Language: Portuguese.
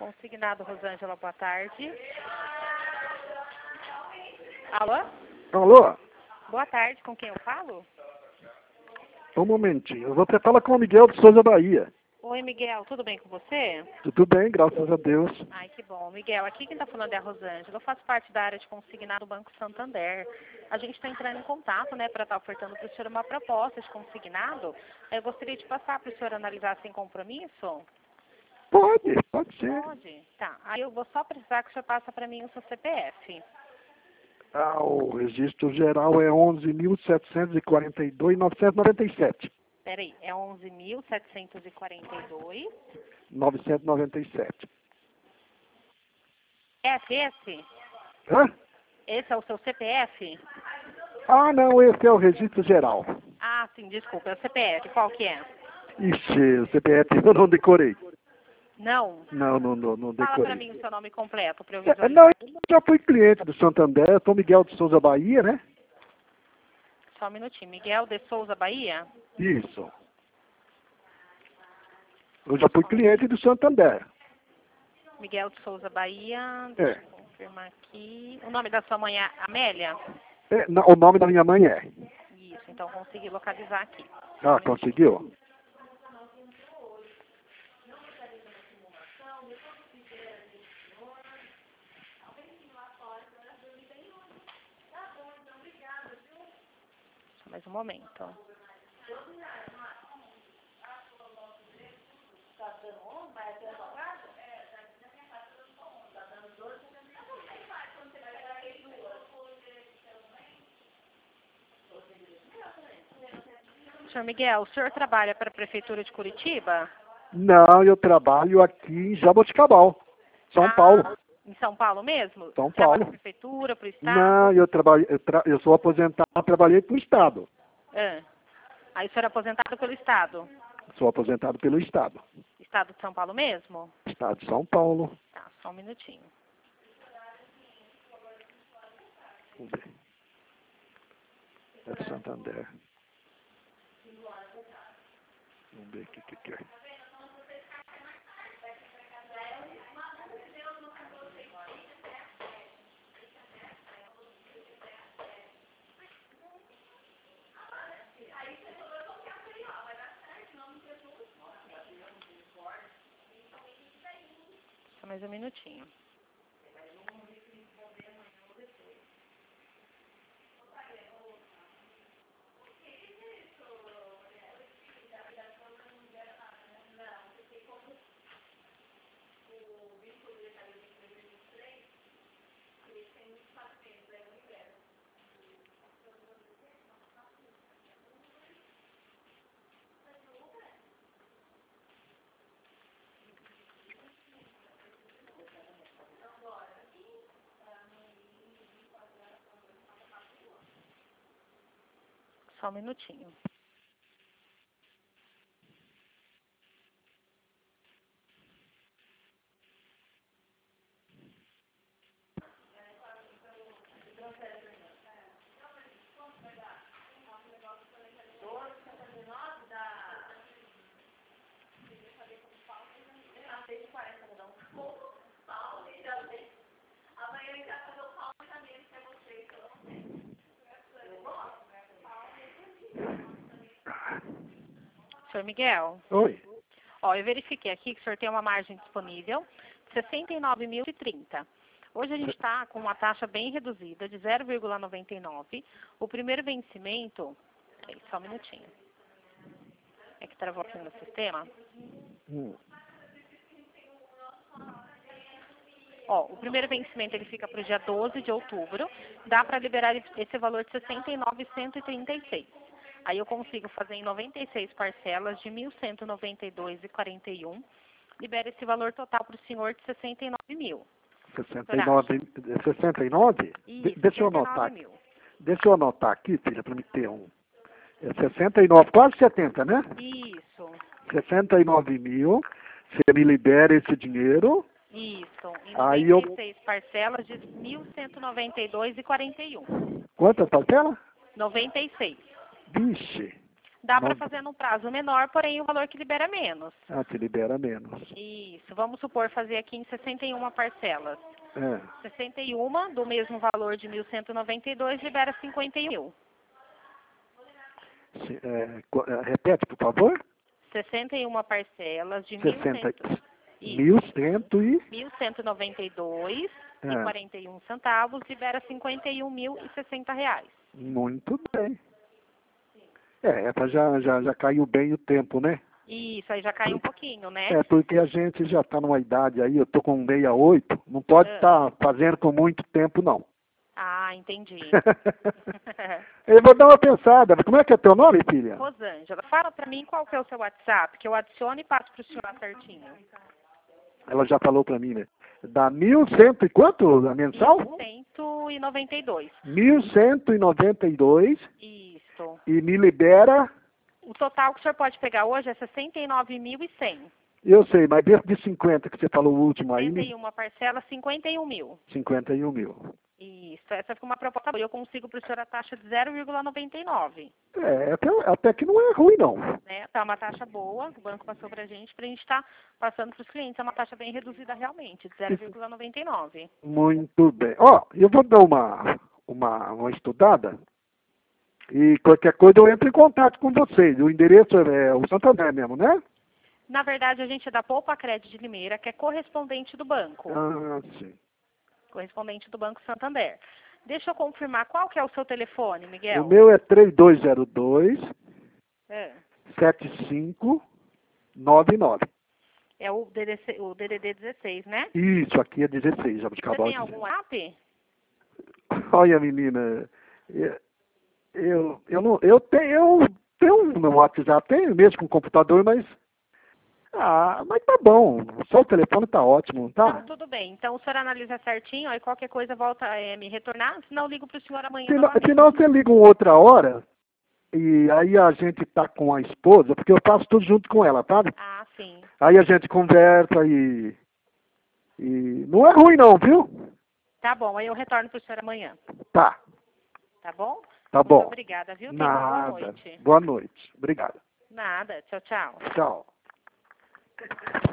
Consignado Rosângela, boa tarde. Alô? Alô? Boa tarde, com quem eu falo? Um momentinho. Você fala com o Miguel de Souza Bahia. Oi, Miguel, tudo bem com você? Tudo bem, graças a Deus. Ai, que bom. Miguel, aqui quem está falando é a Rosângela. Eu faço parte da área de consignado do Banco Santander. A gente está entrando em contato, né, para estar ofertando para o senhor uma proposta de consignado. Eu gostaria de passar para o senhor analisar sem compromisso. Pode ser. Pode? Tá. Aí eu vou só precisar que o senhor passe para mim o seu CPF. O registro geral é 11.742.997. Peraí, é 11.742. 997. Esse? Hã? Esse é o seu CPF? Ah, não, esse é o registro geral. Ah, sim, desculpa, é o CPF. Qual que é? Ixi, o CPF eu não decorei. Não? Não Fala para decorei. mim o seu nome completo para eu Não, visualizar. eu já fui cliente do Santander, eu sou Miguel de Souza Bahia, né? Só um minutinho. Miguel de Souza, Bahia? Isso. Eu já fui cliente do Santander. Miguel de Souza, Bahia. É. Deixa eu confirmar aqui. O nome da sua mãe é Amélia? O nome da minha mãe é. Isso, então consegui localizar aqui. Ah, conseguiu? Só mais um momento. Senhor Miguel, o senhor trabalha para a Prefeitura de Curitiba? Não, eu trabalho aqui em Jaboticabal, São Paulo. Em São Paulo mesmo? São Trabalha Paulo. para a Prefeitura, para o Estado? Não, eu sou aposentado, trabalhei para o Estado. Aí o senhor é aposentado pelo Estado? Sou aposentado pelo Estado. Estado de São Paulo mesmo? Estado de São Paulo. Tá, só um minutinho. Vamos ver. É de Santander. Vamos ver o que é. Só mais um minutinho. Só um minutinho. Senhor Miguel? Oi. Ó, eu verifiquei aqui que o senhor tem uma margem disponível de 69.030. Hoje a gente está com uma taxa bem reduzida de 0,99. O primeiro vencimento... Peraí, só um minutinho. É que travou aqui no sistema. Ó, o primeiro vencimento ele fica para o dia 12 de outubro. Dá para liberar esse valor de 69.136. Aí eu consigo fazer em 96 parcelas de 1.192,41. Libera esse valor total para o senhor de 69 mil. 69? Isso, Deixa eu anotar. 69 mil. Deixa eu anotar aqui, filha, para me ter um. É 69, quase 70, né? Isso. 69 mil. Você me libera esse dinheiro. Isso. Em Aí 96 parcelas de 1.192,41. Quantas parcelas? 96. Vixe. Dá para fazer num prazo menor, porém o valor que libera é menos. Ah, te libera menos. Isso. Vamos supor fazer aqui em 61 parcelas. É. 61 do mesmo valor de 1.192 libera 51 mil. Repete, por favor. 61 parcelas de 60. 1.192 É. e 41 centavos libera 51.060 reais. Muito bem. Essa já caiu bem o tempo, né? Isso, aí já cai um pouquinho, né? Porque a gente já está numa idade aí, eu tô com 68, não pode estar fazendo com muito tempo, não. Ah, entendi. Eu vou dar uma pensada. Como é que é teu nome, filha? Rosângela, fala pra mim qual que é o seu WhatsApp, que eu adiciono e passo pro senhor certinho. Ela já falou pra mim, né? Dá 1.100 e quanto a mensal? 1.192. 1.192. Isso. E me libera... O total que o senhor pode pegar hoje é 69.100. Eu sei, mas dentro de 50 que você falou o último aí... 61 parcela, 51 mil. 51 mil. Isso, essa foi uma proposta boa. Eu consigo para o senhor a taxa de 0,99. Até que não é ruim, não. Né? Tá uma taxa boa, o banco passou para a gente estar passando para os clientes. É uma taxa bem reduzida realmente, de 0,99. Muito bem. Eu vou dar uma estudada e qualquer coisa eu entro em contato com vocês. O endereço é o Santander mesmo, né? Na verdade, a gente é da Poupa Crédito de Limeira, que é correspondente do banco. Ah, sim. Correspondente do Banco Santander. Deixa eu confirmar, qual que é o seu telefone, Miguel? O meu é 3202 7599. É o DDD 16, né? Isso, aqui é 16, Jabuticabal. Você tem algum app? Olha, menina, eu tenho no WhatsApp, tenho mesmo com computador, mas tá bom. Só o telefone tá ótimo, tá? Não, tudo bem. Então o senhor analisa certinho, aí qualquer coisa volta a me retornar, senão eu ligo para o senhor amanhã Senão você liga uma outra hora, e aí a gente tá com a esposa, porque eu faço tudo junto com ela, tá? Ah, sim. Aí a gente conversa e não é ruim não, viu? Tá bom, aí eu retorno para o senhor amanhã. Tá. Tá bom? Tá bom. Muito obrigada, viu? Tenha uma boa noite. Boa noite. Obrigado. Nada. Tchau, tchau. Tchau.